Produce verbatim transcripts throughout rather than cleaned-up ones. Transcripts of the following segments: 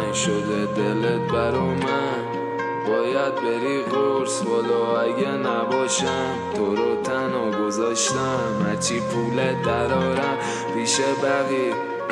تنگ شده دلت برا من، باید بری قرص بالا اگه نباشم. تو رو تنها گذاشتم هرچی پولت درارم پیش بقیه.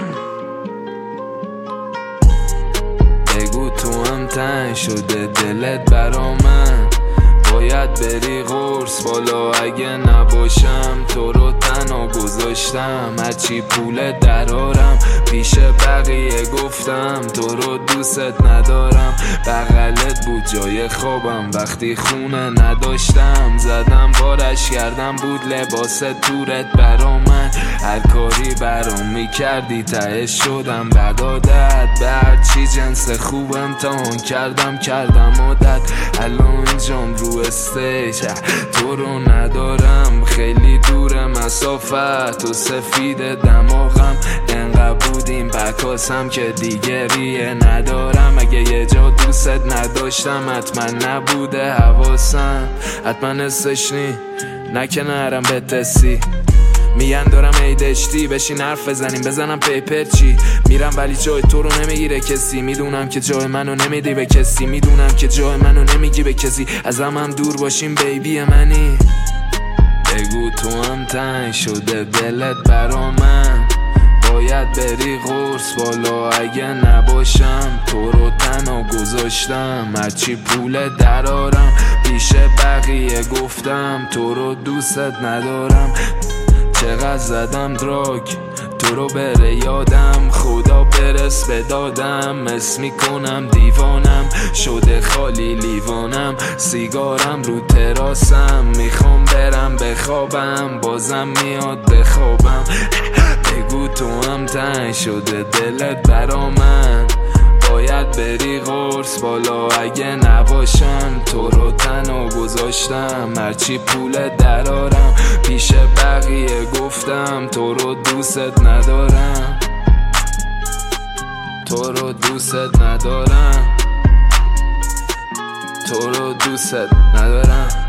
بگو تو هم تنگ شده دلت برا من، باید بری قرص بالا اگه نباشم. تو رو تنها گذاشتم هرچی پولت درارم پیش بقیه. گفتم تو رو دوست ندارم، بغلت بود جای خوابم وقتی خونه نداشتم. زدم بارش کردم بود لباس تورت برا من، هر کاری برام میکردی تهش شدم بدادت. به هرچی جنس خوب امتحان کردم کردم عادت. الان اینجام رو استیج تو رو ندارم، خیلی دور مسافت و سفید دماغم. انقدر بودیم بکاسم که دیگه ریه ندارم. اگه یه جا دوست نداشتم حتما نبوده حواسم، حتما استشنی نکنه نرم به تسی. میگن دارم ایدشتی بشین حرف بزنیم بزنم پیپر چی. میرم ولی جای تو رو نمیگیره کسی، میدونم که جای منو نمیدی به کسی، میدونم که جای منو نمیگی به کسی. ازم هم دور باشیم بیبی منی. بگو تو هم تنگ شده دلت برا من، باید بری قرص بالا اگه نباشم. تو رو تنها گذاشتم هرچی پول درارم پیش بقیه. گفتم تو رو دوست ندارم، چقدر زدم دراگ تو رو بره یادم. خدا برس به دادم اس میکنم دیوانم شده خالی لیوانم. سیگارم رو تراسم میخوام برم بخوابم، بازم میاد بخوابم. بگو تو هم تنگ شده دلت برا من، باید بری قرص بالا اگه نباشم. تو رو تنها گذاشتم هرچی پول درارم پیش بقیه. گفتم تو رو دوست ندارم، تو رو دوست ندارم، تو رو دوست ندارم.